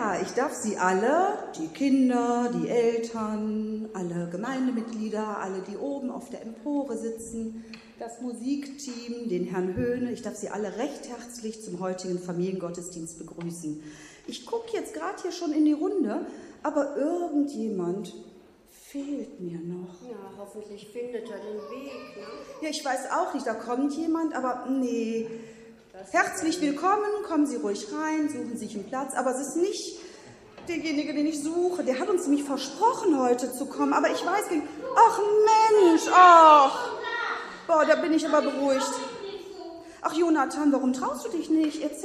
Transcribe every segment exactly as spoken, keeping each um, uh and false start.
Ja, ich darf Sie alle, die Kinder, die Eltern, alle Gemeindemitglieder, alle, die oben auf der Empore sitzen, das Musikteam, den Herrn Höhne, ich darf Sie alle recht herzlich zum heutigen Familiengottesdienst begrüßen. Ich gucke jetzt gerade hier schon in die Runde, aber irgendjemand fehlt mir noch. Ja, hoffentlich findet er den Weg, ne? Ja, ich weiß auch nicht, da kommt jemand, aber nee. Herzlich willkommen, kommen Sie ruhig rein, suchen sich einen Platz, aber es ist nicht derjenige, den ich suche. Der hat uns nämlich versprochen, heute zu kommen, aber ich weiß nicht. Ach Mensch, ach. Boah, da bin ich aber beruhigt. Ach Jonathan, warum traust du dich nicht? Erzähl.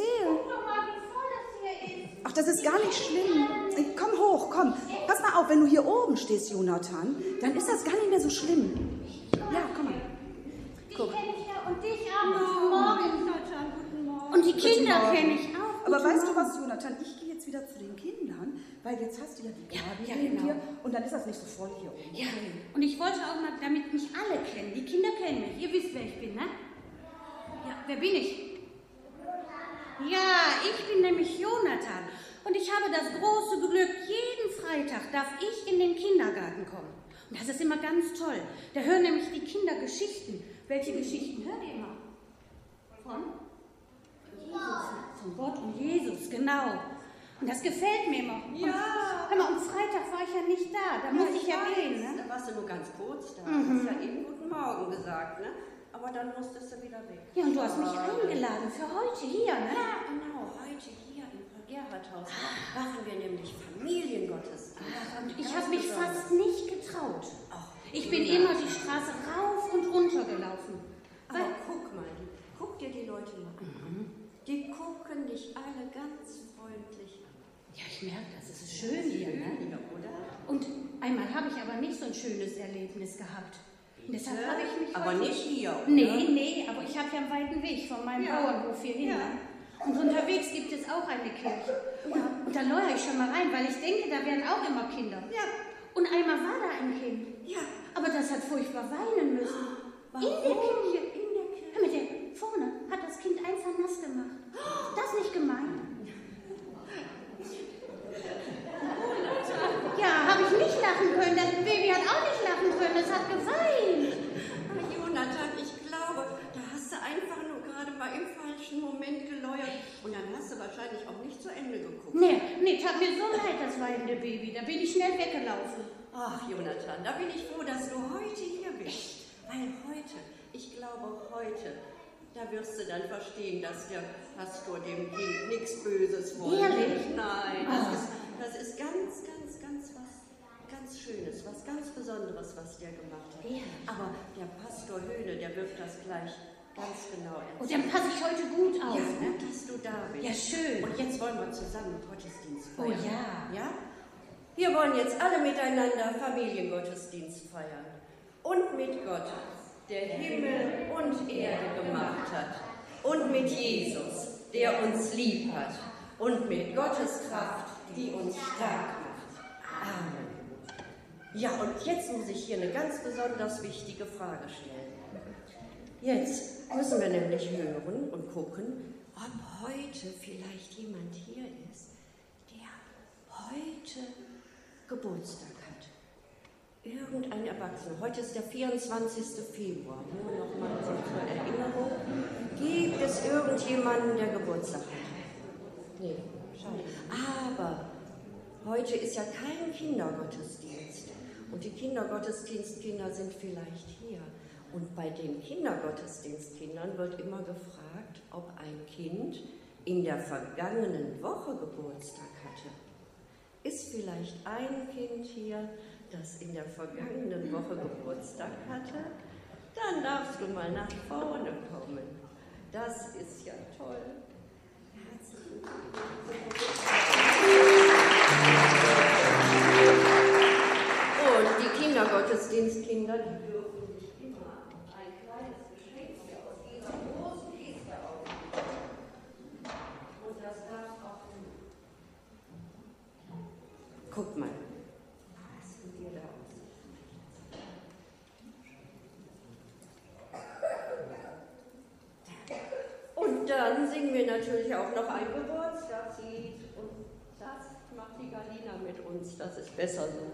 Ach, das ist gar nicht schlimm. Komm hoch, komm. Pass mal auf, wenn du hier oben stehst, Jonathan, dann ist das gar nicht mehr so schlimm. Ja, komm mal. Guck. Die kenne ich ja und dich auch. Guten Morgen, Jonathan. Guten Morgen. Und die Kinder kenne ich auch. Aber weißt du was, Jonathan? Ich gehe jetzt wieder zu den Kindern, weil jetzt hast du ja die Gabi ja, neben genau. dir und dann ist das nicht so voll hier oben. Ja, und ich wollte auch mal, damit mich alle kennen. Die Kinder kennen mich. Ihr wisst, wer ich bin, ne? Ja, wer bin ich? Ja, ich bin nämlich Jonathan. Und ich habe das große Glück, jeden Freitag darf ich in den Kindergarten kommen. Und das ist immer ganz toll. Da hören nämlich die Kinder Geschichten. Welche Geschichten hört ihr immer? Von? Jesus. Von Gott und Jesus, genau. Und das gefällt mir immer. Ja. Und, hör mal, am Freitag war ich ja nicht da. Da muss ich ja weiß. gehen, ne? Da warst du nur ganz kurz da. Mhm. Du hast ja eben Guten Morgen gesagt, ne? Aber dann musstest du wieder weg. Ja, und du hast mich eingeladen für heute hier, ne? Ja, genau. Heute hier im Gerhardhaus machen wir nämlich Familiengottesdienst. Ach, und ich habe mich fast nicht getraut. Ach, Ich bin ja. immer die Straße rauf und runter gelaufen. Aber Weil, guck mal, die, guck dir die Leute mal an. Die gucken dich alle ganz freundlich an. ja, ich merke das, es ist schön hier, ne? Ja, oder? Und einmal habe ich aber nicht so ein schönes Erlebnis gehabt. Und deshalb habe ich mich Aber heute... nicht hier, oder? Nee, nee, aber ich habe ja einen weiten Weg von meinem Ja. Bauernhof hier hin. Ja. Ne? Und unterwegs gibt es auch eine Kirche. Und, und da läuere ich schon mal rein, weil ich denke, da wären auch immer Kinder. Ja. Und einmal war da ein Kind. Ja. Aber das hat furchtbar weinen müssen. Warum? In der Kirche. In der Kirche. Hör mal, der vorne hat das Kind einfach nass gemacht. Das nicht gemeint. Ja, habe ich nicht lachen können. Das Baby hat auch nicht lachen können. Es hat geweint. Ah, Jonathan, ich glaube, da hast du einfach nur gerade mal im falschen Moment geläuert. Und dann hast du wahrscheinlich auch nicht zu Ende geguckt. Nee, nee, tat mir so leid, das weinende Baby. Da bin ich schnell weggelaufen. Ach, Jonathan, da bin ich froh, dass du heute hier bist. Weil heute, ich glaube heute, da wirst du dann verstehen, dass der Pastor dem Kind nichts Böses wollte. Ehrlich? Nein, Ah. das, ist, das ist ganz, ganz, ganz was ganz Schönes, was ganz Besonderes, was der gemacht hat. Ehrlich? Aber der Pastor Höhne, der wird das gleich ganz genau erzählen. Und dann passe ich heute gut auf, Ja, ne? gut, dass du da bist. Ja, schön. Und jetzt wollen wir zusammen Gottesdienst Oh feiern. ja. Ja? Wir wollen jetzt alle miteinander Familiengottesdienst feiern. Und mit Gott, der Himmel und Erde gemacht hat. Und mit Jesus, der uns lieb hat. Und mit Gottes Kraft, die uns stark macht. Amen. Ja, und jetzt muss ich hier eine ganz besonders wichtige Frage stellen. Jetzt müssen wir nämlich hören und gucken, ob heute vielleicht jemand hier ist, der heute Geburtstag hat. Irgendein Erwachsener. Heute ist der vierundzwanzigste Februar. Nur noch mal so zur Erinnerung. Gibt es irgendjemanden, der Geburtstag hat? Nee, schade. Aber heute ist ja kein Kindergottesdienst. Und die Kindergottesdienstkinder sind vielleicht hier. Und bei den Kindergottesdienstkindern wird immer gefragt, ob ein Kind in der vergangenen Woche Geburtstag hatte. Ist vielleicht ein Kind hier, das in der vergangenen Woche Geburtstag hatte? Dann darfst du mal nach vorne kommen. Das ist ja toll. Herzlichen Glückwunsch. Und die Kindergottesdienstkinder, die dürfen sich immer ein kleines Geschenk hier aus dieser großen Kiste aufnehmen. Und das darf auch du. Guck mal. Was sieht dir da aus? Und dann singen wir natürlich auch noch ein Geburtstagslied. Und das die Galina mit uns, das ist besser so.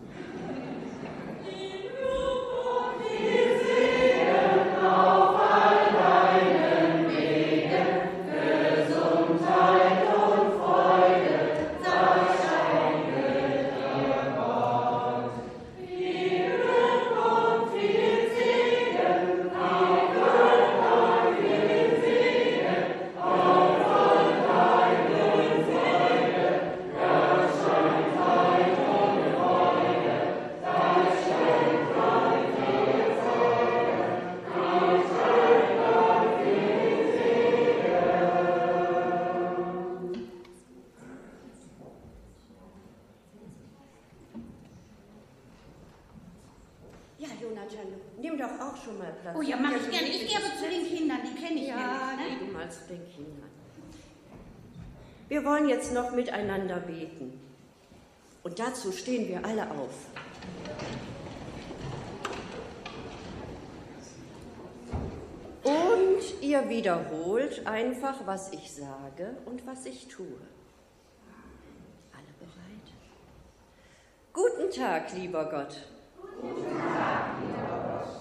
Nimm doch auch schon mal Platz. Oh ja, mach ich gerne. Ich gehe aber zu den Kindern, die kenne ich ja, nämlich. Ja, geh du mal zu den Kindern. Wir wollen jetzt noch miteinander beten. Und dazu stehen wir alle auf. Und ihr wiederholt einfach, was ich sage und was ich tue. Alle bereit? Guten Tag, lieber Gott. Guten Tag, lieber Gott.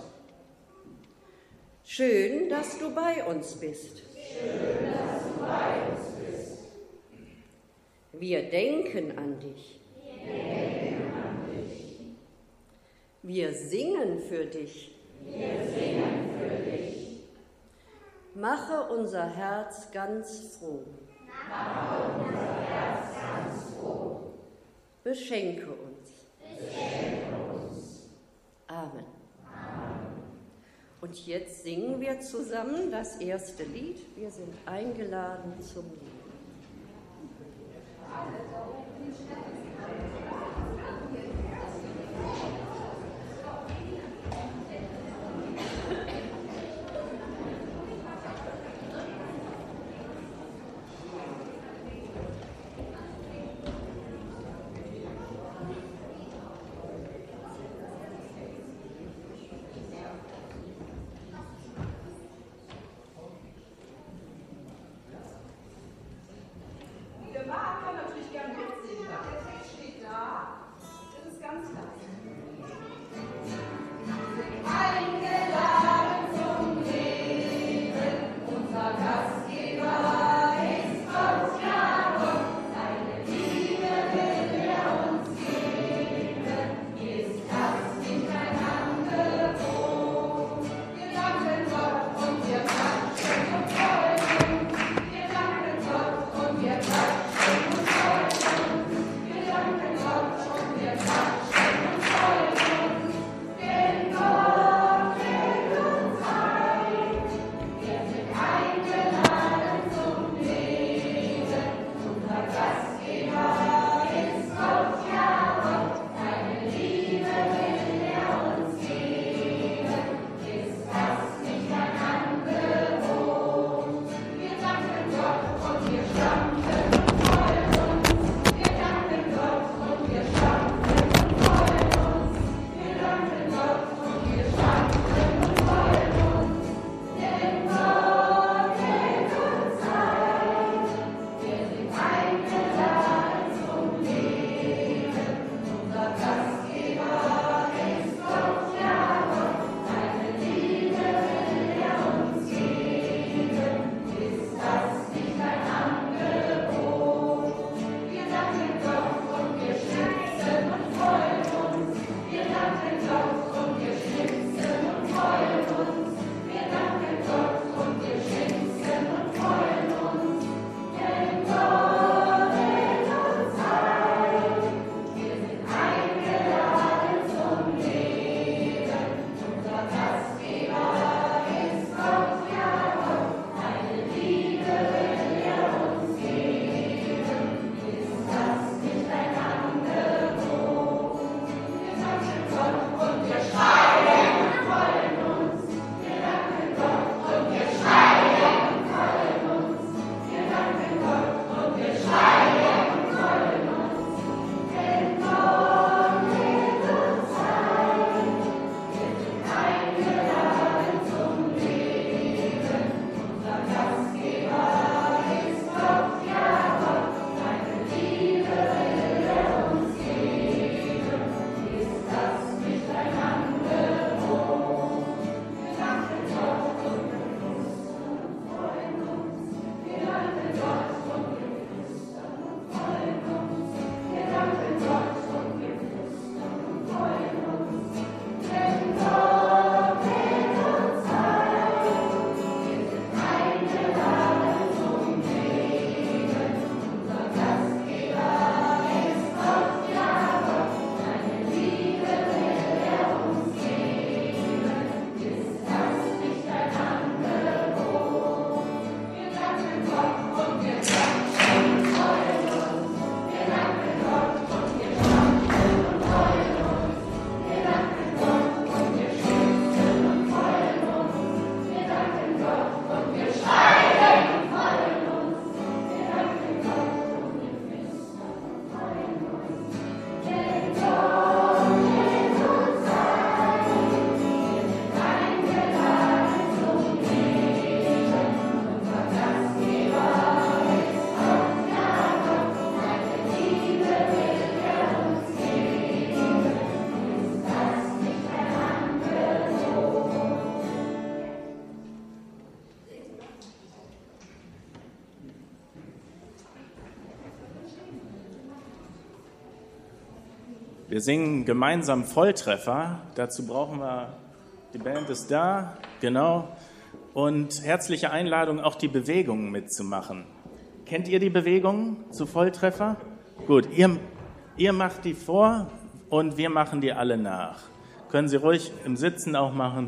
Schön, dass du bei uns bist. Schön, dass du bei uns bist. Wir denken an dich. Wir denken an dich. Wir singen für dich. Wir singen für dich. Mache unser Herz ganz froh. Mache unser Herz ganz froh. Beschenke uns. Beschenke uns. Amen. Und jetzt singen wir zusammen das erste Lied. Wir sind eingeladen zum Lied. Wir singen gemeinsam Volltreffer. Dazu brauchen wir, die Band ist da, genau. Und herzliche Einladung, auch die Bewegungen mitzumachen. Kennt ihr die Bewegungen zu Volltreffer? Gut, ihr, ihr macht die vor und wir machen die alle nach. Können Sie ruhig im Sitzen auch machen.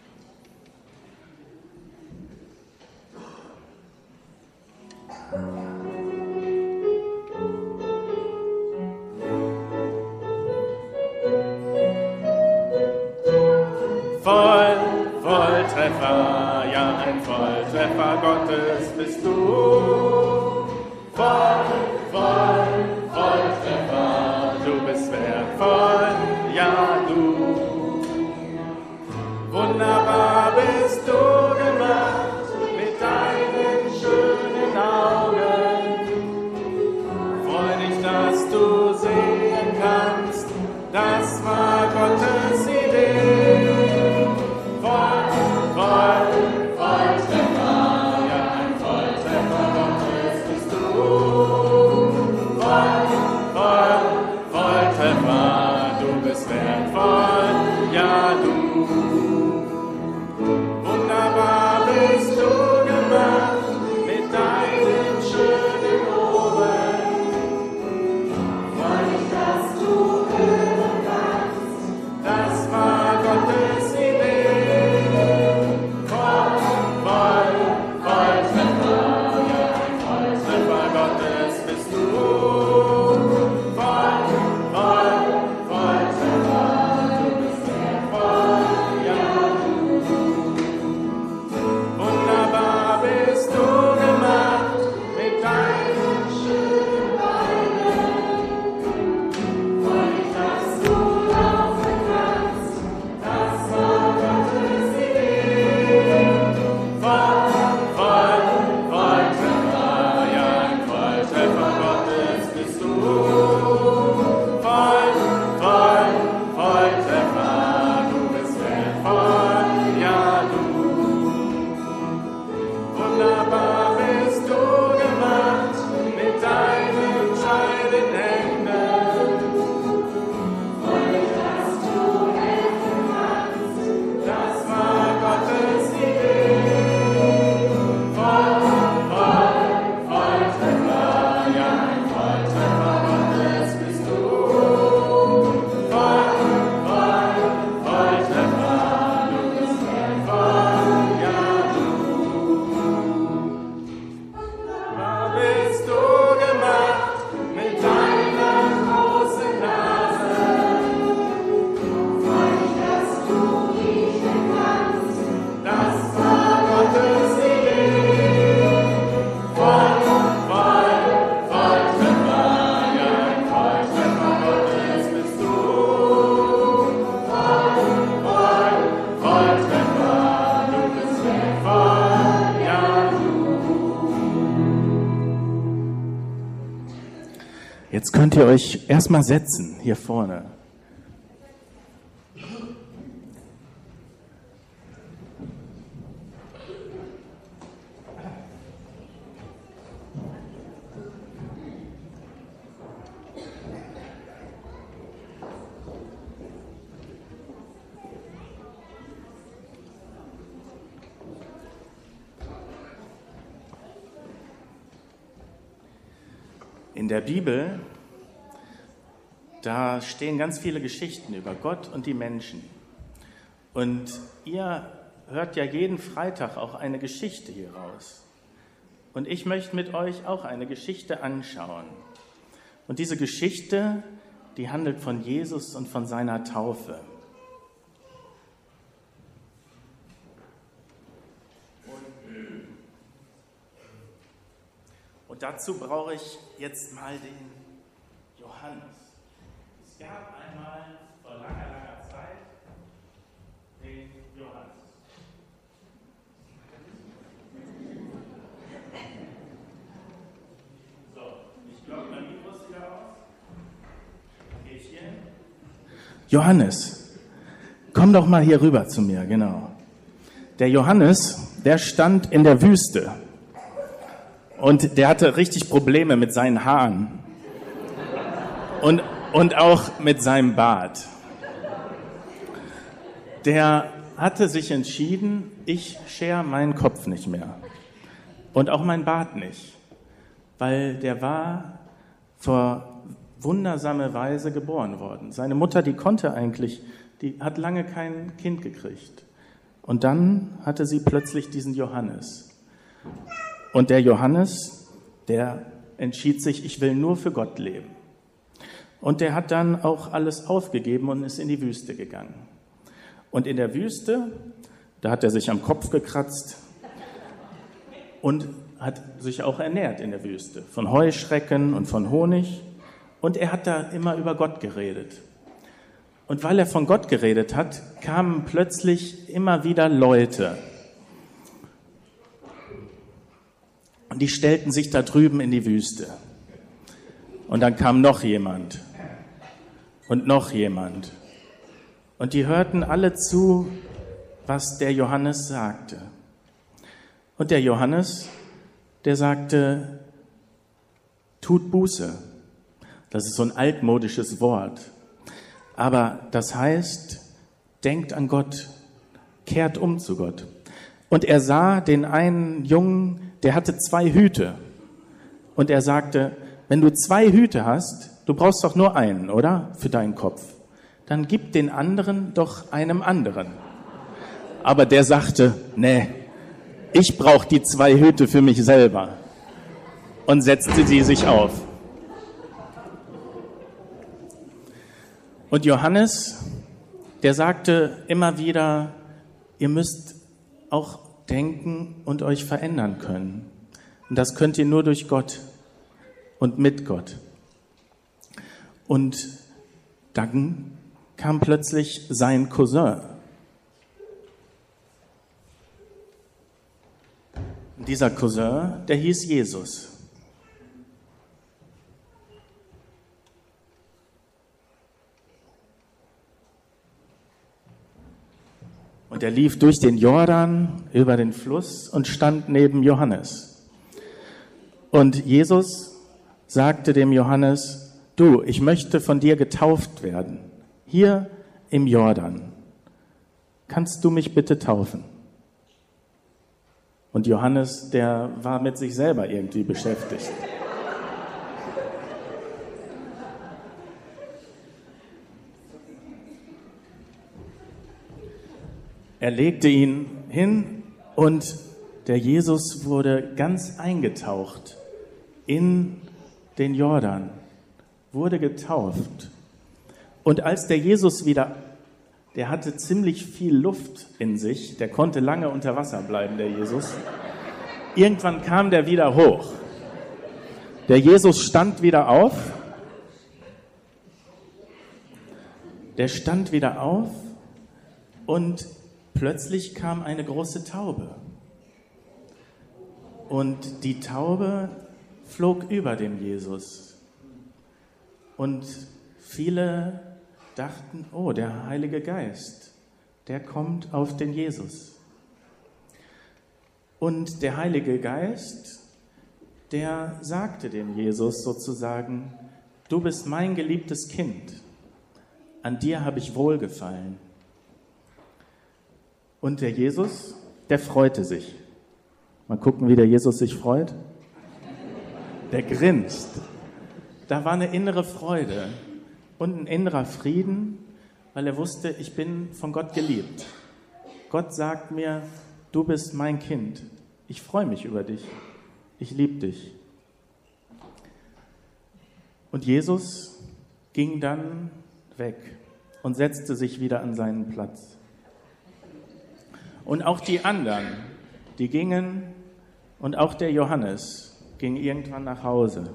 Voll, Volltreffer, ja ein Volltreffer Gottes bist du. Voll, voll, Volltreffer, du bist wertvoll, ja du. Wunderbar bist du gemacht mit deinen schönen Augen. Freu dich, dass du sehen kannst, das war Gottes Idee. Voll, voll, Volltreffer, ja ein Volltreffer Gottes bist du. Voll, voll, Volltreffer, du bist wertvoll, ja du. Wunderbar bist du gemacht mit deinen schönen Ohren. Freu dich, dass du hören kannst, das war Gottes Idee. Voll, voll, Volltreffer, ja ein Volltreffer Gottes bist du. Voll, voll, Volltreffer, du bist wertvoll, ja du. Wunderbar bist du gemacht mit deinen schönen Beinen. Freu dich, dass du laufen kannst, das war Gottes Idee. Voll, voll, Volltreffer, ja ein Volltreffer Gottes bist du. Voll, voll, Volltreffer, du bist wertvoll, ja du. Wunderbar bist du gemacht mit deinen scheinen Händen. Freu dich, dass du helfen kannst, das war Gottes Idee. Voll, voll, Volltreffer, ja ein Volltreffer Gottes bist du. Voll, voll, Volltreffer, du bist wertvoll, ja du. Wunderbar bist du gemacht mit deiner großen Nase. Freu dich, dass du riechen kannst, das war Gottes Idee. Voll, voll, Volltreffer, ja ein Volltreffer Gottes bist du. Voll, voll, Volltreffer, du bist wertvoll, ja du. Jetzt könnt ihr euch erstmal setzen, hier vorne. In der Bibel, da stehen ganz viele Geschichten über Gott und die Menschen. Und ihr hört ja jeden Freitag auch eine Geschichte hier raus. Und ich möchte mit euch auch eine Geschichte anschauen. Und diese Geschichte, die handelt von Jesus und von seiner Taufe. Und dazu brauche ich jetzt mal den Johannes. Es gab einmal vor langer, langer Zeit den Johannes. So, ich glaube, mein Mikro ist wieder aus. Gehe ich hier hin? Johannes, komm doch mal hier rüber zu mir, genau. Der Johannes, der stand in der Wüste. Und der hatte richtig Probleme mit seinen Haaren. Und und auch mit seinem Bart. Der hatte sich entschieden, ich schere meinen Kopf nicht mehr und auch meinen Bart nicht, weil der war vor wundersame Weise geboren worden. Seine Mutter, die konnte eigentlich, die hat lange kein Kind gekriegt. Und dann hatte sie plötzlich diesen Johannes. Und der Johannes, der entschied sich, ich will nur für Gott leben. Und der hat dann auch alles aufgegeben und ist in die Wüste gegangen. Und in der Wüste, da hat er sich am Kopf gekratzt und hat sich auch ernährt in der Wüste, von Heuschrecken und von Honig. Und er hat da immer über Gott geredet. Und weil er von Gott geredet hat, kamen plötzlich immer wieder Leute. Und die stellten sich da drüben in die Wüste. Und dann kam noch jemand und noch jemand. Und die hörten alle zu, was der Johannes sagte. Und der Johannes, der sagte, tut Buße. Das ist so ein altmodisches Wort. Aber das heißt, denkt an Gott, kehrt um zu Gott. Und er sah den einen Jungen, der hatte zwei Hüte. Und er sagte, wenn du zwei Hüte hast, du brauchst doch nur einen, oder? Für deinen Kopf. Dann gib den anderen doch einem anderen. Aber der sagte, nee, ich brauche die zwei Hüte für mich selber. Und setzte sie sich auf. Und Johannes, der sagte immer wieder, ihr müsst auch denken und euch verändern können. Und das könnt ihr nur durch Gott und mit Gott. Und dann kam plötzlich sein Cousin. Und dieser Cousin, der hieß Jesus. Und er lief durch den Jordan, über den Fluss und stand neben Johannes. Und Jesus sagte dem Johannes, du, ich möchte von dir getauft werden. Hier im Jordan. Kannst du mich bitte taufen? Und Johannes, der war mit sich selber irgendwie beschäftigt. Er legte ihn hin und der Jesus wurde ganz eingetaucht in den Jordan, wurde getauft. Und als der Jesus wieder, der hatte ziemlich viel Luft in sich, der konnte lange unter Wasser bleiben, der Jesus. Irgendwann kam der wieder hoch. Der Jesus stand wieder auf. Der stand wieder auf und plötzlich kam eine große Taube. Und die Taube flog über dem Jesus. Und viele dachten, oh, der Heilige Geist, der kommt auf den Jesus. Und der Heilige Geist, der sagte dem Jesus sozusagen, du bist mein geliebtes Kind, an dir habe ich wohlgefallen. Und der Jesus, der freute sich. Mal gucken, wie der Jesus sich freut. Der grinst. Da war eine innere Freude und ein innerer Frieden, weil er wusste, ich bin von Gott geliebt. Gott sagt mir, du bist mein Kind. Ich freue mich über dich. Ich liebe dich. Und Jesus ging dann weg und setzte sich wieder an seinen Platz. Und auch die anderen, die gingen, und auch der Johannes ging irgendwann nach Hause.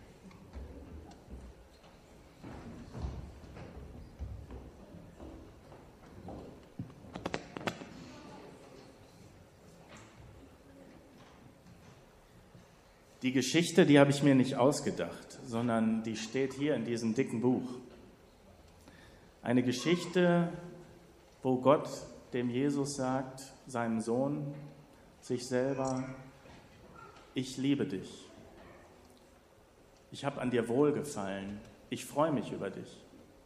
Die Geschichte, die habe ich mir nicht ausgedacht, sondern die steht hier in diesem dicken Buch. Eine Geschichte, wo Gott dem Jesus sagt, seinem Sohn, sich selber, ich liebe dich. Ich habe an dir wohlgefallen. ich freue mich über dich.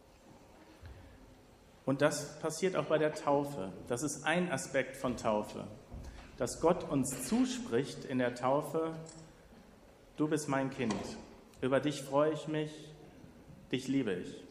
Und das passiert auch bei der Taufe. Das ist ein Aspekt von Taufe, dass Gott uns zuspricht in der Taufe, du bist mein Kind, über dich freue ich mich, dich liebe ich.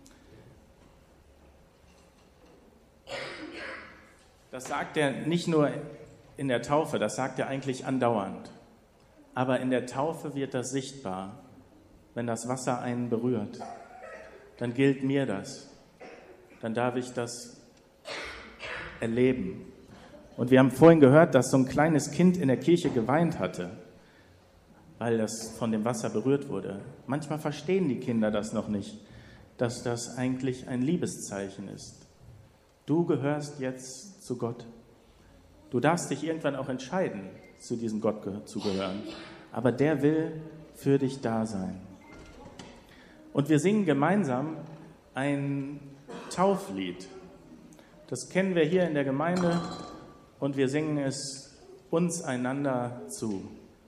Das sagt er nicht nur in der Taufe, das sagt er eigentlich andauernd. Aber in der Taufe wird das sichtbar, wenn das Wasser einen berührt. Dann gilt mir das. Dann darf ich das erleben. Und wir haben vorhin gehört, dass so ein kleines Kind in der Kirche geweint hatte, weil das von dem Wasser berührt wurde. Manchmal verstehen die Kinder das noch nicht, dass das eigentlich ein Liebeszeichen ist. Du gehörst jetzt zu Gott. Du darfst dich irgendwann auch entscheiden, zu diesem Gott zu gehören. Aber der will für dich da sein. Und wir singen gemeinsam ein Tauflied. Das kennen wir hier in der Gemeinde und wir singen es uns einander zu.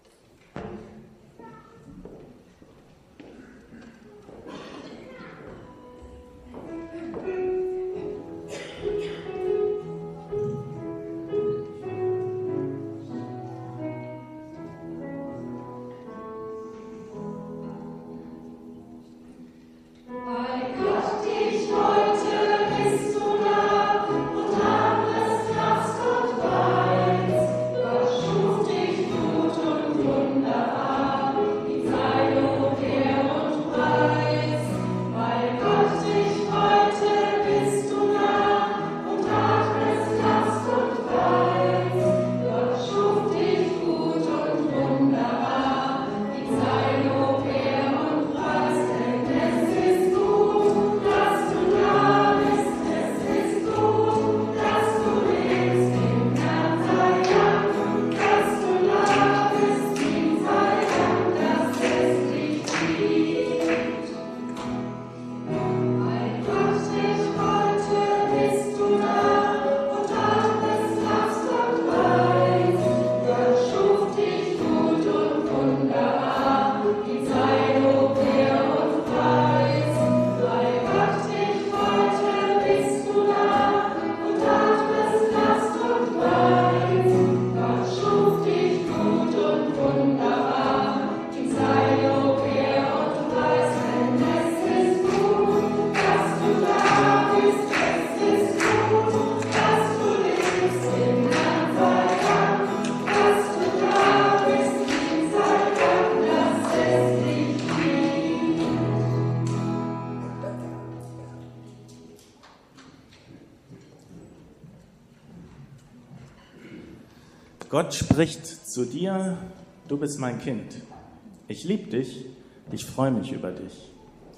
Gott spricht zu dir, du bist mein Kind. Ich liebe dich, ich freue mich über dich.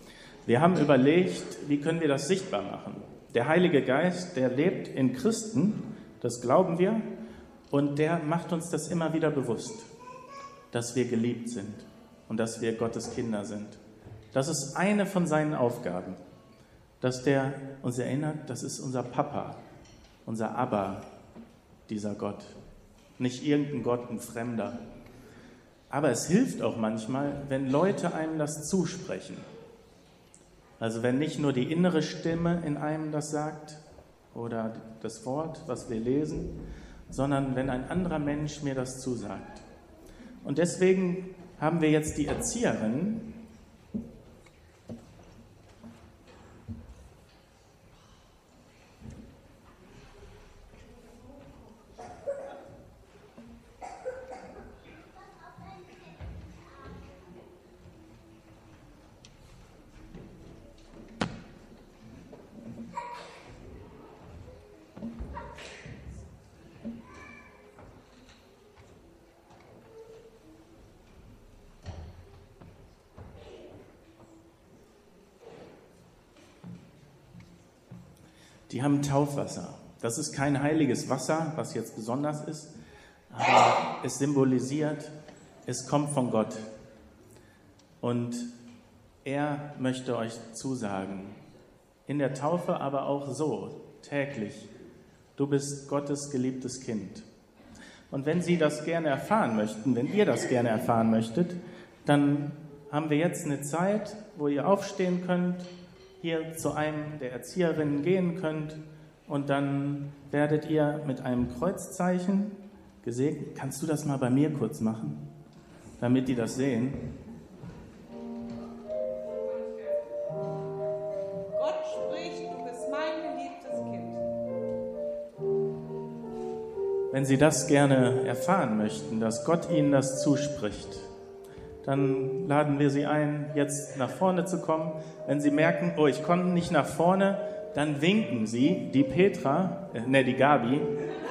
Wir haben überlegt, wie können wir das sichtbar machen? Der Heilige Geist, der lebt in Christen, das glauben wir, und der macht uns das immer wieder bewusst, dass wir geliebt sind und dass wir Gottes Kinder sind. Das ist eine von seinen Aufgaben, dass der uns erinnert, das ist unser Papa, unser Abba, dieser Gott. Nicht irgendein Gott, ein Fremder. Aber es hilft auch manchmal, wenn Leute einem das zusprechen. Also wenn nicht nur die innere Stimme in einem das sagt oder das Wort, was wir lesen, sondern wenn ein anderer Mensch mir das zusagt. Und deswegen haben wir jetzt die Erzieherin, die haben Taufwasser. Das ist kein heiliges Wasser, was jetzt besonders ist, aber es symbolisiert, es kommt von Gott. Und er möchte euch zusagen, in der Taufe, aber auch so, täglich, du bist Gottes geliebtes Kind. Und wenn Sie das gerne erfahren möchten, wenn ihr das gerne erfahren möchtet, dann haben wir jetzt eine Zeit, wo ihr aufstehen könnt, hier zu einem der Erzieherinnen gehen könnt und dann werdet ihr mit einem Kreuzzeichen gesegnet. Kannst du das mal bei mir kurz machen, damit die das sehen? Gott spricht, du bist mein geliebtes Kind. Wenn Sie das gerne erfahren möchten, dass Gott Ihnen das zuspricht, dann laden wir Sie ein, jetzt nach vorne zu kommen. Wenn Sie merken, oh, ich komme nicht nach vorne, dann winken Sie. Die Petra, äh, ne, die Gabi.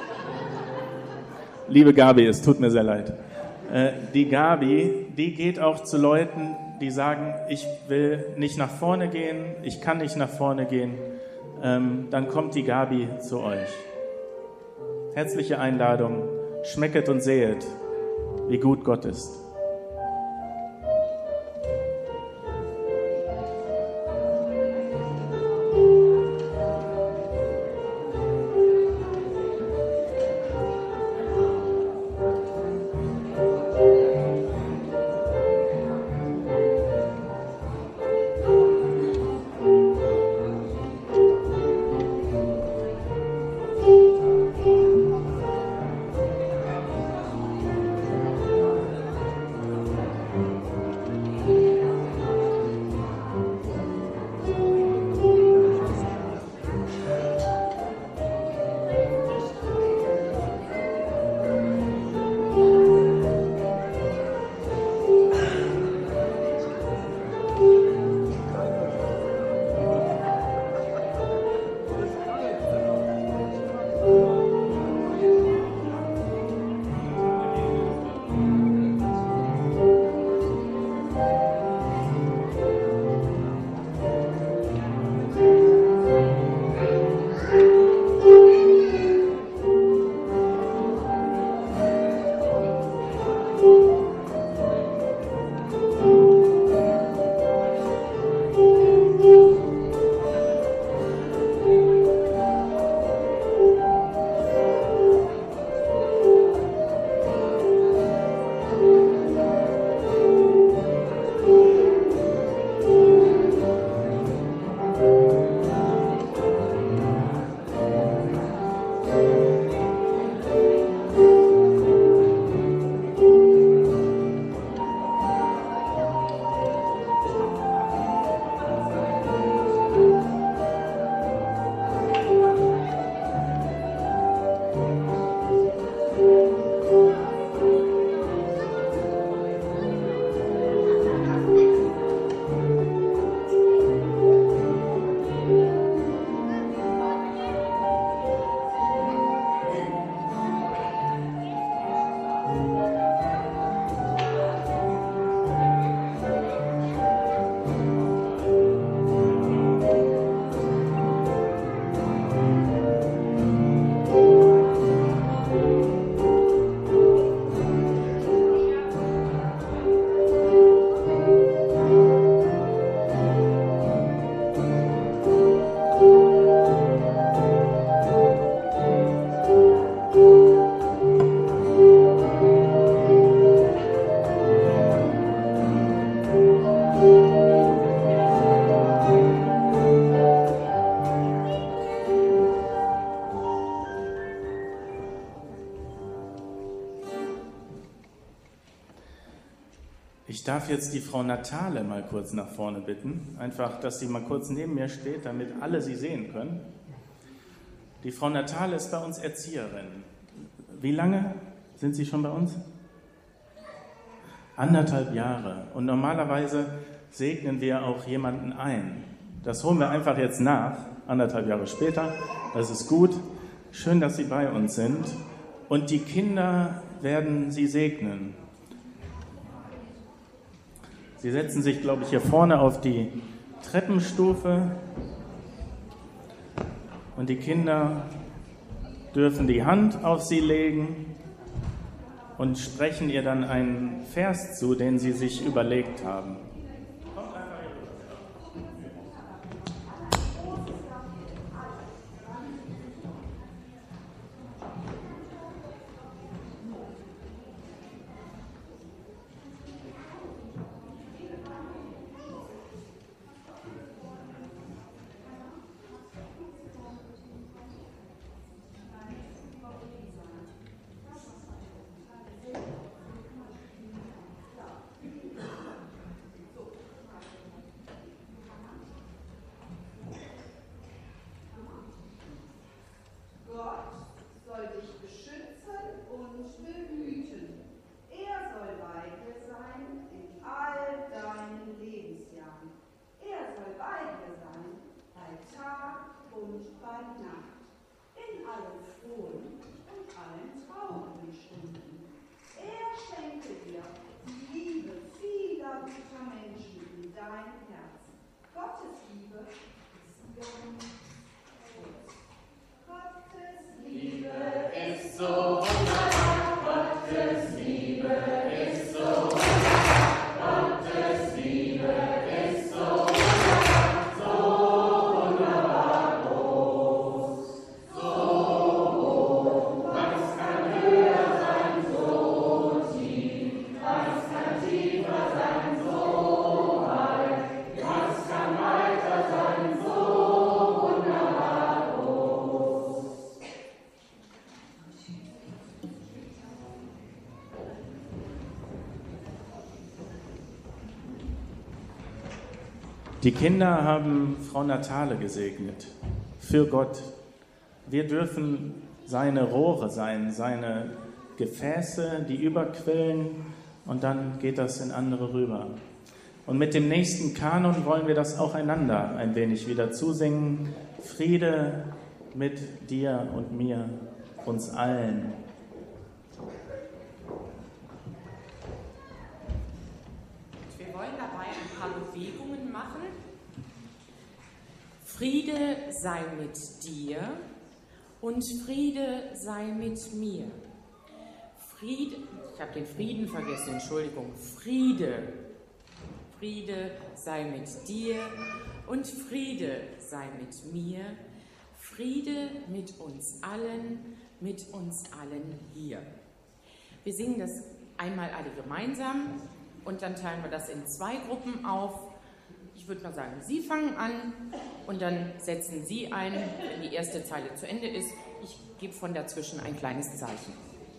Liebe Gabi, es tut mir sehr leid. Äh, die Gabi, die geht auch zu Leuten, die sagen, ich will nicht nach vorne gehen, ich kann nicht nach vorne gehen. Ähm, dann kommt die Gabi zu euch. Herzliche Einladung, schmecket und sehet, wie gut Gott ist. Ich darf jetzt die Frau Natale mal kurz nach vorne bitten. Einfach, dass sie mal kurz neben mir steht, damit alle sie sehen können. Die Frau Natale ist bei uns Erzieherin. Wie lange sind Sie schon bei uns? Anderthalb Jahre. Und normalerweise segnen wir auch jemanden ein. Das holen wir einfach jetzt nach, anderthalb Jahre später. Das ist gut. Schön, dass Sie bei uns sind. Und die Kinder werden Sie segnen. Sie setzen sich, glaube ich, hier vorne auf die Treppenstufe. Und die Kinder dürfen die Hand auf sie legen und sprechen ihr dann einen Vers zu, den sie sich überlegt haben. Die Kinder haben Frau Natale gesegnet für Gott. Wir dürfen seine Rohre sein, seine Gefäße, die überquillen und dann geht das in andere rüber. Und mit dem nächsten Kanon wollen wir das auch einander ein wenig wieder zusingen. Friede mit dir und mir, uns allen. Wir wollen dabei ein paar Bewegungen machen. Friede sei mit dir und Friede sei mit mir. Friede, ich habe den Frieden vergessen, Entschuldigung. Friede, Friede sei mit dir und Friede sei mit mir. Friede mit uns allen, mit uns allen hier. Wir singen das einmal alle gemeinsam und dann teilen wir das in zwei Gruppen auf. Ich würde mal sagen, Sie fangen an und dann setzen Sie ein, wenn die erste Zeile zu Ende ist. Ich gebe von dazwischen ein kleines Zeichen.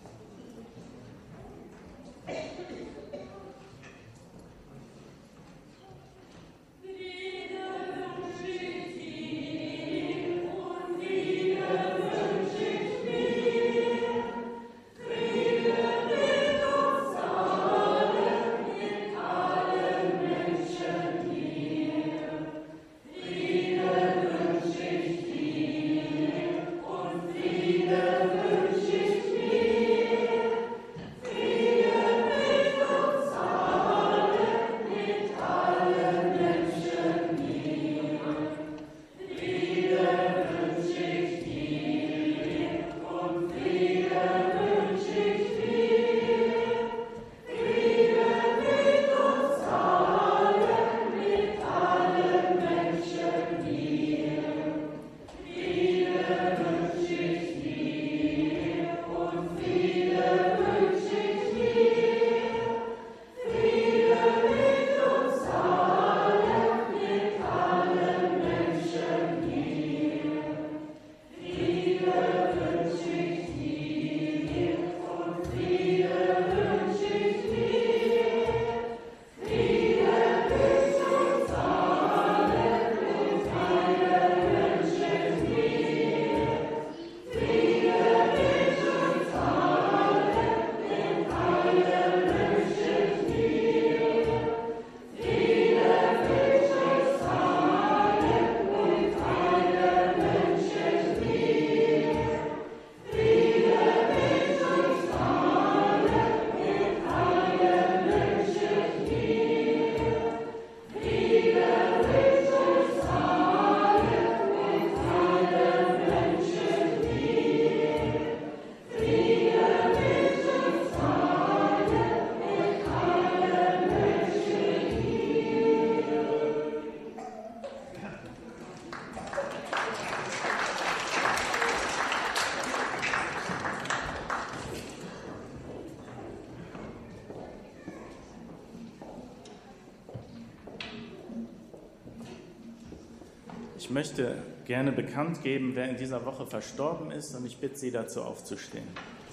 Ich möchte gerne bekannt geben, wer in dieser Woche verstorben ist, und ich bitte Sie dazu aufzustehen.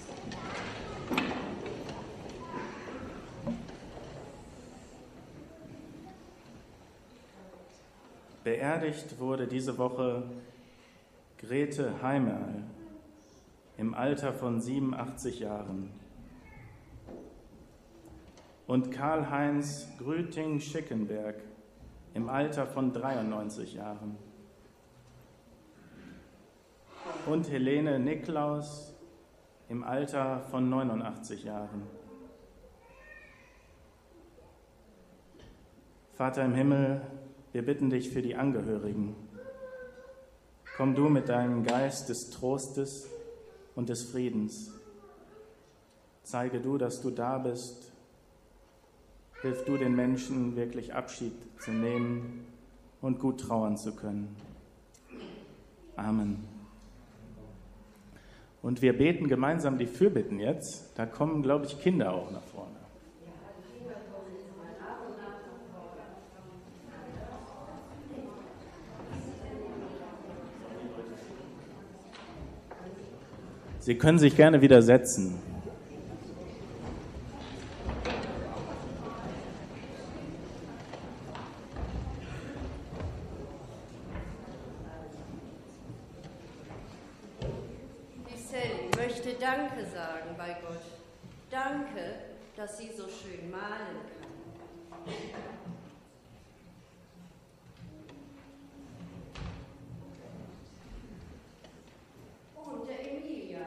Beerdigt wurde diese Woche Grete Heimerl im Alter von siebenundachtzig Jahren und Karl-Heinz Grüting-Schickenberg im Alter von dreiundneunzig Jahren und Helene Niklaus im Alter von neunundachtzig Jahren. Vater im Himmel, wir bitten dich für die Angehörigen. Komm du mit deinem Geist des Trostes und des Friedens. Zeige du, dass du da bist. Hilf du den Menschen, wirklich Abschied zu nehmen und gut trauern zu können. Amen. Und wir beten gemeinsam die Fürbitten jetzt. Da kommen, glaube ich, Kinder auch nach vorne. Sie können sich gerne wieder setzen. sagen bei Gott. Danke, dass sie so schön malen kann. Und der Emilia.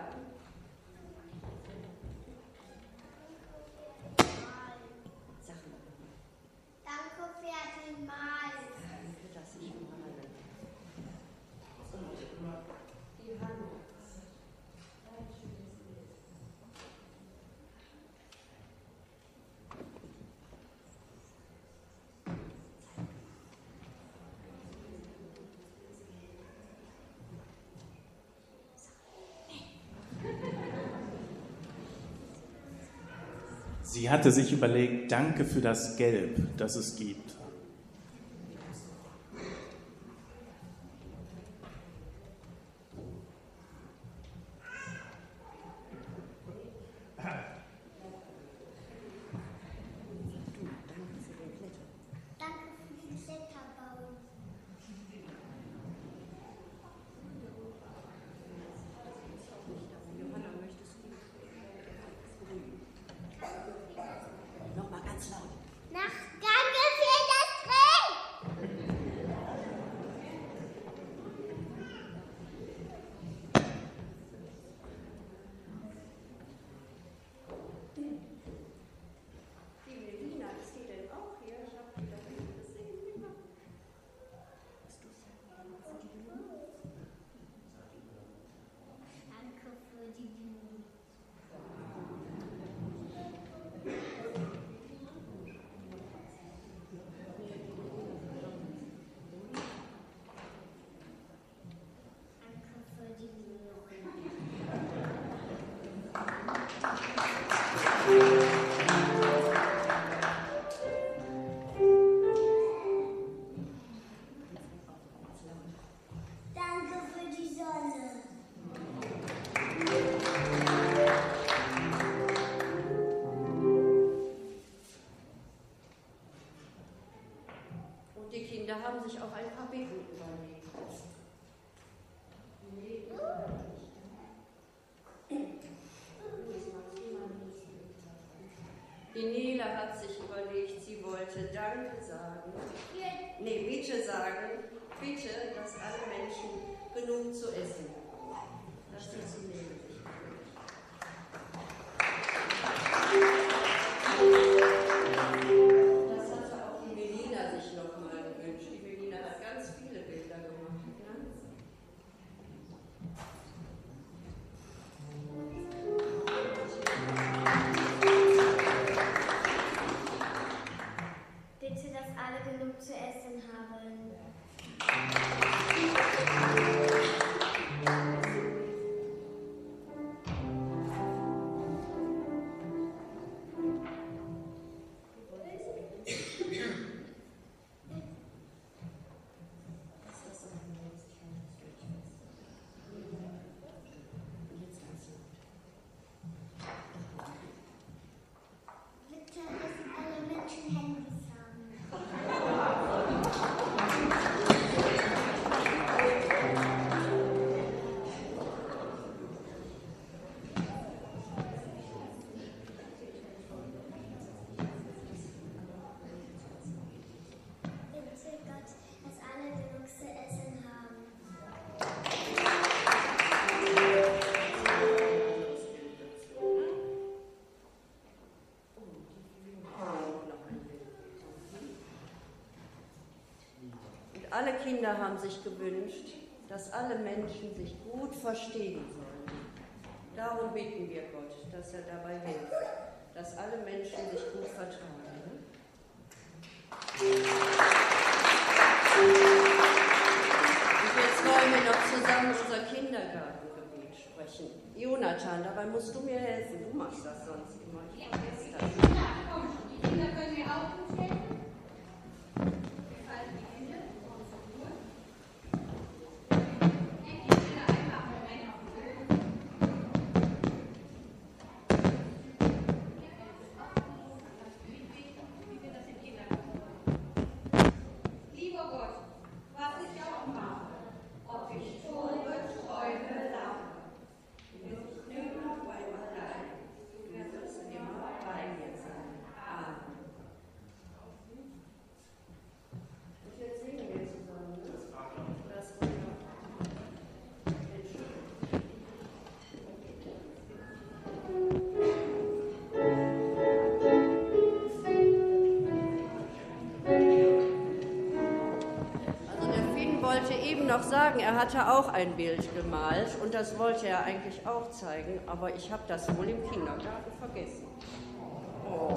Sag mal. Danke für den Mal. Danke, dass ich male. Die Hand. Sie hatte sich überlegt, danke für das Gelb, das es gibt. Danke für den Kletterbaum. Johanna, möchtest du? Nochmal ganz laut. Nach Danke für das Ring. Die Melina, ist die denn auch hier? Ich habe die da nicht gesehen. Danke für die Blumen. Danke für die Blumen. Danke für die Sonne. Und die Kinder haben sich auch ein paar Bitten überlegt. Die Nele hat sich überlegt, sie wollte Danke sagen. Nee, bitte sagen, bitte, dass alle Menschen genug zu essen haben. Das hat die Nele sich gewünscht. Das hatte auch die Melina sich nochmal gewünscht. Die Melina hat ganz viele Bilder gemacht. Ne? Bitte, dass alle genug zu essen haben. Bitte, dass alle Menschen Handys haben. Bitte Gott, dass alle genug zu essen haben. Und alle Kinder haben sich gewünscht, dass alle Menschen sich gut verstehen sollen. Darum bitten wir Gott, dass er dabei hilft, dass alle Menschen sich gut vertragen. Und jetzt wollen wir noch zusammen unser Kindergartengebet sprechen. Jonathan, dabei musst du mir helfen. Du machst das sonst immer. Ich vergesse das. Die Kinder können mir auch gut helfen. Wir falten die Hände vor uns vor. Nehmt die Hände einfach mit rein auf den Boden. Wie wir das im Kindergarten machen. Lieber Gott, was ich auch mache, ob ich tobe, träume, lache, ist nimmer bei allein. noch sagen, er hatte auch ein Bild gemalt und das wollte er eigentlich auch zeigen, aber ich habe das wohl im Kindergarten vergessen. Oh.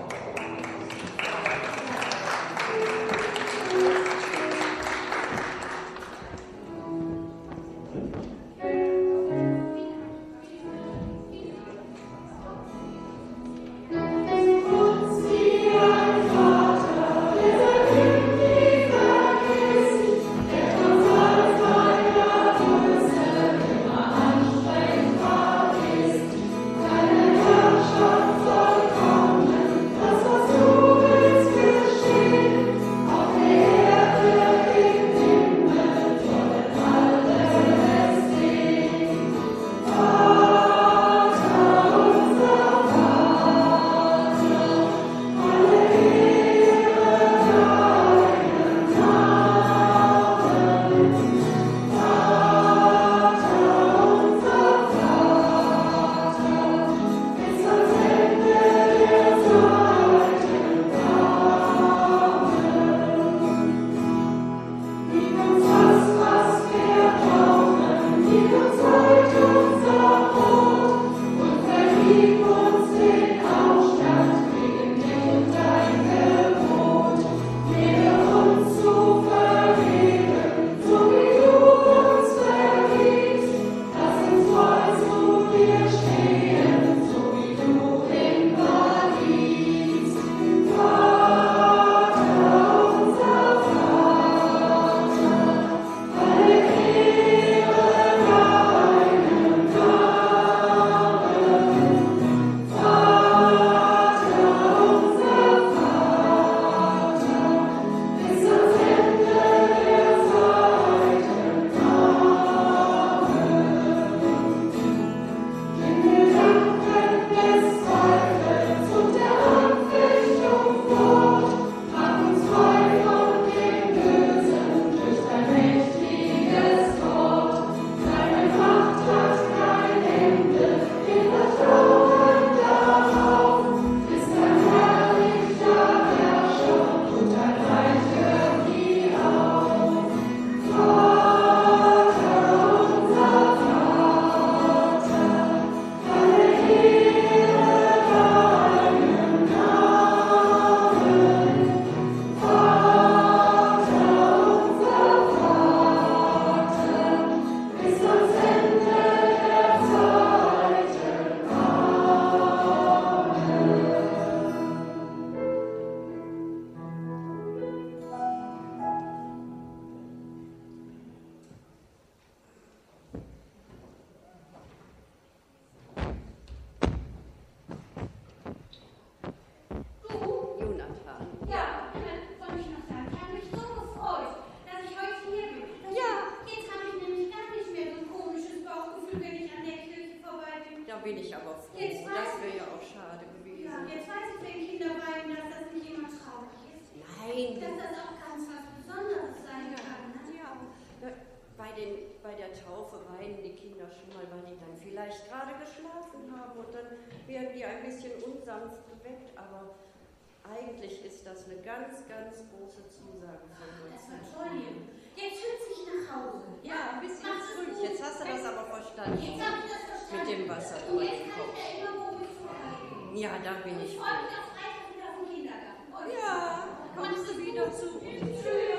bin ich aber froh. Jetzt Das wäre ja auch schade gewesen. Ja, jetzt weiß ich, wenn Kinder weinen, dass das nicht immer traurig ist. Nein. Dass das auch ganz was Besonderes sein kann. Ne? Ja, bei, den, bei der Taufe weinen die Kinder schon mal, weil die dann vielleicht gerade geschlafen haben und dann werden die ein bisschen unsanft geweckt, aber eigentlich ist das eine ganz, ganz große Zusage von uns. Das war toll hier. Jetzt hüpfe ich nach Hause. Ja, ein bisschen früh. Jetzt hast du das aber verstanden. Jetzt habe ich das verstanden. Mit dem Wasser Und durch jetzt den kann Kopf. ich da immer wo mich vorhalten. Ja, da bin ich Ich freue mich auf Freitag wieder auf den Kindergarten. Und ja, kommst du wieder zu uns?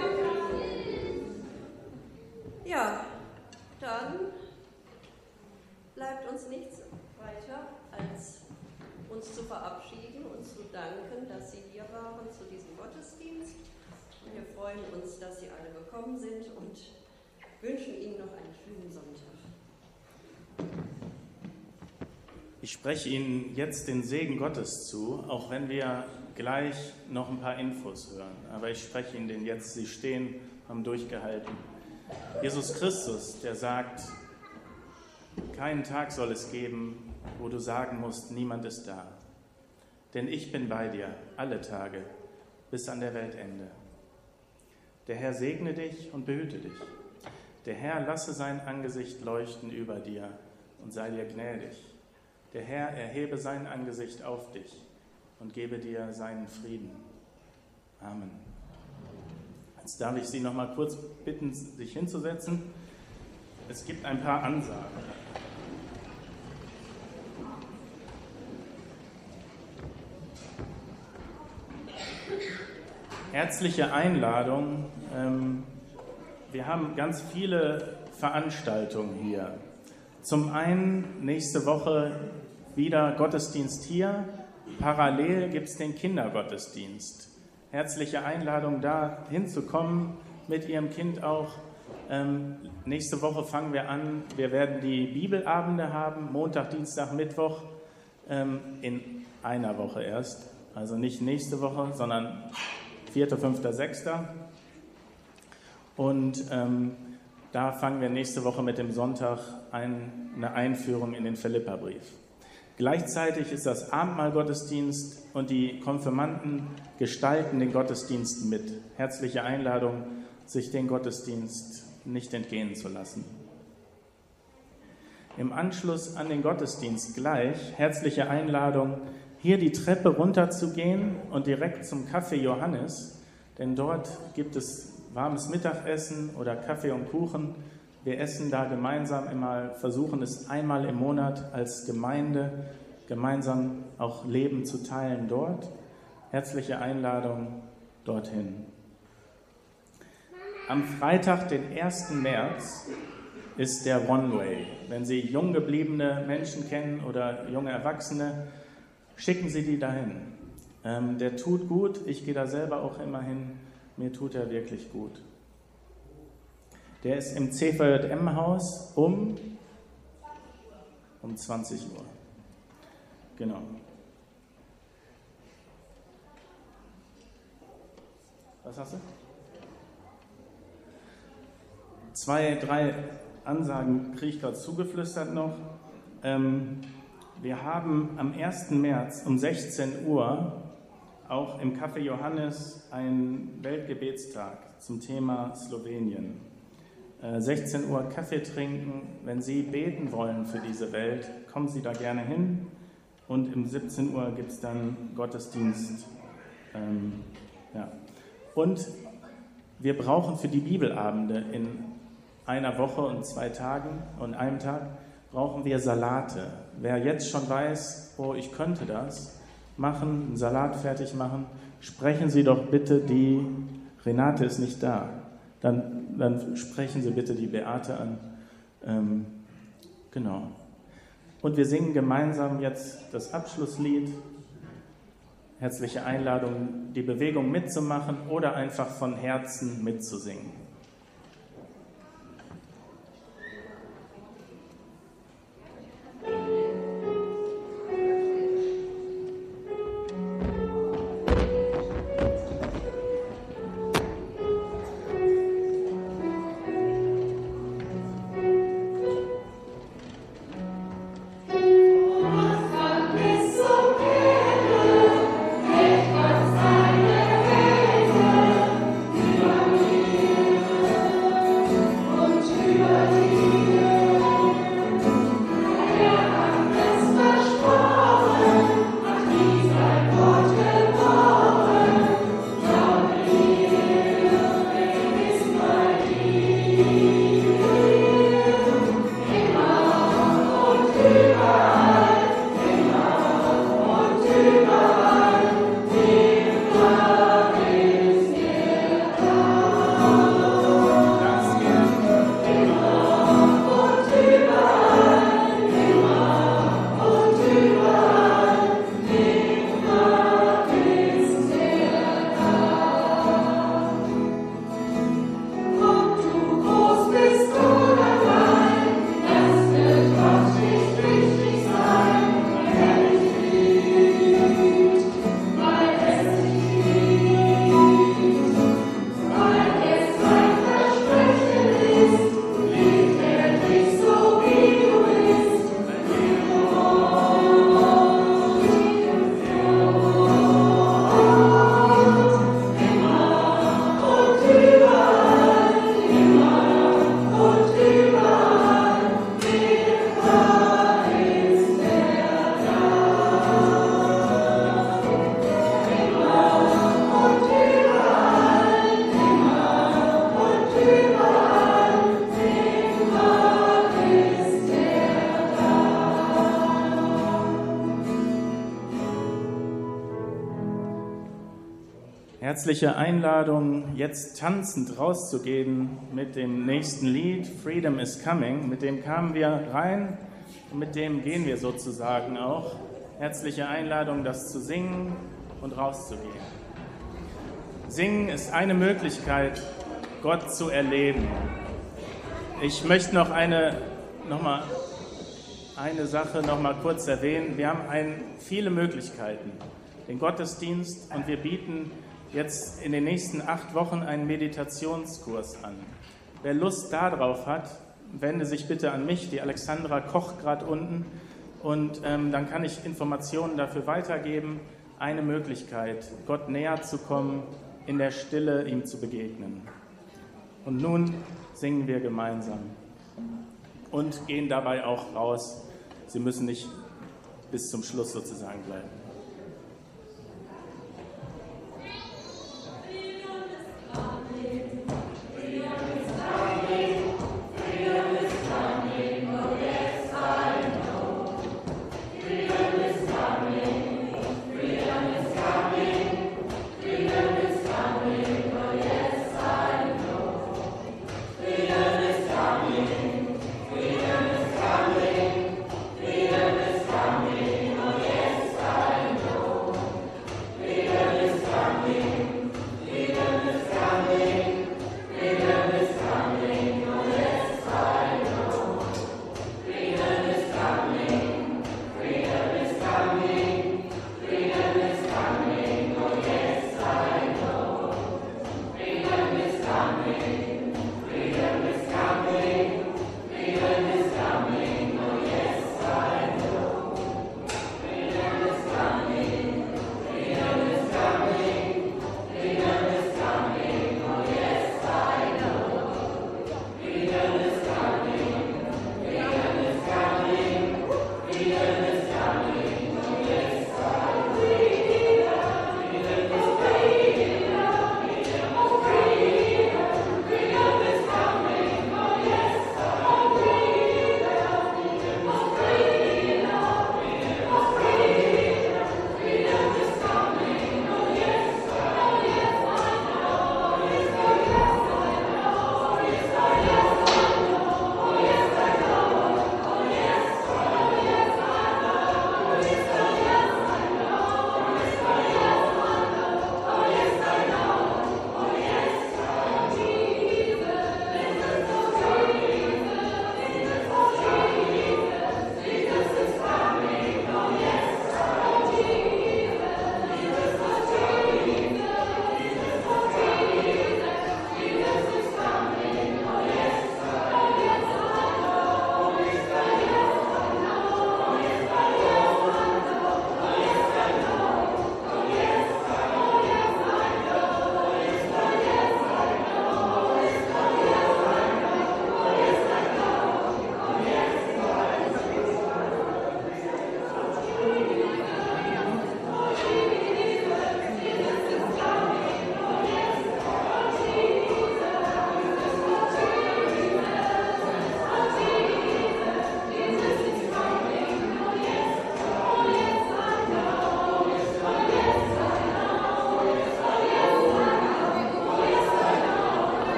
Ja, dann bleibt uns nichts weiter, als uns zu verabschieden und zu danken, dass Sie hier waren zu diesem Gottesdienst. Wir freuen uns, dass Sie alle gekommen sind und wünschen Ihnen noch einen schönen Sonntag. Ich spreche Ihnen jetzt den Segen Gottes zu, auch wenn wir gleich noch ein paar Infos hören. Aber ich spreche Ihnen den jetzt. Sie stehen, haben durchgehalten. Jesus Christus, der sagt, keinen Tag soll es geben, wo du sagen musst, niemand ist da. Denn ich bin bei dir alle Tage bis an der Weltende. Der Herr segne dich und behüte dich. Der Herr lasse sein Angesicht leuchten über dir und sei dir gnädig. Der Herr erhebe sein Angesicht auf dich und gebe dir seinen Frieden. Amen. Jetzt darf ich Sie noch mal kurz bitten, sich hinzusetzen. Es gibt ein paar Ansagen. Herzliche Einladung. Wir haben ganz viele Veranstaltungen hier. Zum einen nächste Woche wieder Gottesdienst hier. Parallel gibt es den Kindergottesdienst. Herzliche Einladung, da hinzukommen, mit Ihrem Kind auch. Ähm, nächste Woche fangen wir an. Wir werden die Bibelabende haben, Montag, Dienstag, Mittwoch, ähm, in einer Woche erst. Also nicht nächste Woche, sondern vierter, fünfter, sechster Und ähm, da fangen wir nächste Woche mit dem Sonntag ein, eine Einführung in den Philipperbrief. Gleichzeitig ist das Abendmahlgottesdienst und die Konfirmanden gestalten den Gottesdienst mit. Herzliche Einladung, sich den Gottesdienst nicht entgehen zu lassen. Im Anschluss an den Gottesdienst gleich herzliche Einladung, hier die Treppe runterzugehen und direkt zum Café Johannes, denn dort gibt es warmes Mittagessen oder Kaffee und Kuchen. Wir essen da gemeinsam immer, versuchen es einmal im Monat als Gemeinde gemeinsam auch Leben zu teilen dort. Herzliche Einladung dorthin. Am Freitag, den ersten März, ist der One Way. Wenn Sie jung gebliebene Menschen kennen oder junge Erwachsene, schicken Sie die dahin. Ähm, der tut gut, ich gehe da selber auch immer hin, mir tut er wirklich gut. Der ist im C V J M-Haus um, um zwanzig Uhr. Genau. Was hast du? Zwei, drei Ansagen kriege ich gerade zugeflüstert noch. Ähm, wir haben am ersten März um sechzehn Uhr auch im Café Johannes einen Weltgebetstag zum Thema Slowenien. Äh, sechzehn Uhr Kaffee trinken. Wenn Sie beten wollen für diese Welt, kommen Sie da gerne hin. Und um siebzehn Uhr gibt es dann Gottesdienst. Ähm, ja. Und wir brauchen für die Bibelabende in einer Woche und zwei Tagen und einem Tag brauchen wir Salate. Wer jetzt schon weiß, oh, ich könnte das machen, einen Salat fertig machen, sprechen Sie doch bitte die, Renate ist nicht da, dann, dann sprechen Sie bitte die Beate an. Ähm, genau. Und wir singen gemeinsam jetzt das Abschlusslied. Herzliche Einladung, die Bewegung mitzumachen oder einfach von Herzen mitzusingen. Gott seine Welt, Herzliche Einladung, jetzt tanzend rauszugehen mit dem nächsten Lied, Freedom is Coming. Mit dem kamen wir rein und mit dem gehen wir sozusagen auch. Herzliche Einladung, das zu singen und rauszugehen. Singen ist eine Möglichkeit, Gott zu erleben. Ich möchte noch eine, noch mal eine Sache noch mal kurz erwähnen. Wir haben ein, viele Möglichkeiten, den Gottesdienst, und wir bieten jetzt in den nächsten acht Wochen einen Meditationskurs an. Wer Lust darauf hat, wende sich bitte an mich. Die Alexandra kocht gerade unten, und ähm, dann kann ich Informationen dafür weitergeben. Eine Möglichkeit, Gott näher zu kommen, in der Stille ihm zu begegnen. Und nun singen wir gemeinsam und gehen dabei auch raus. Sie müssen nicht bis zum Schluss sozusagen bleiben.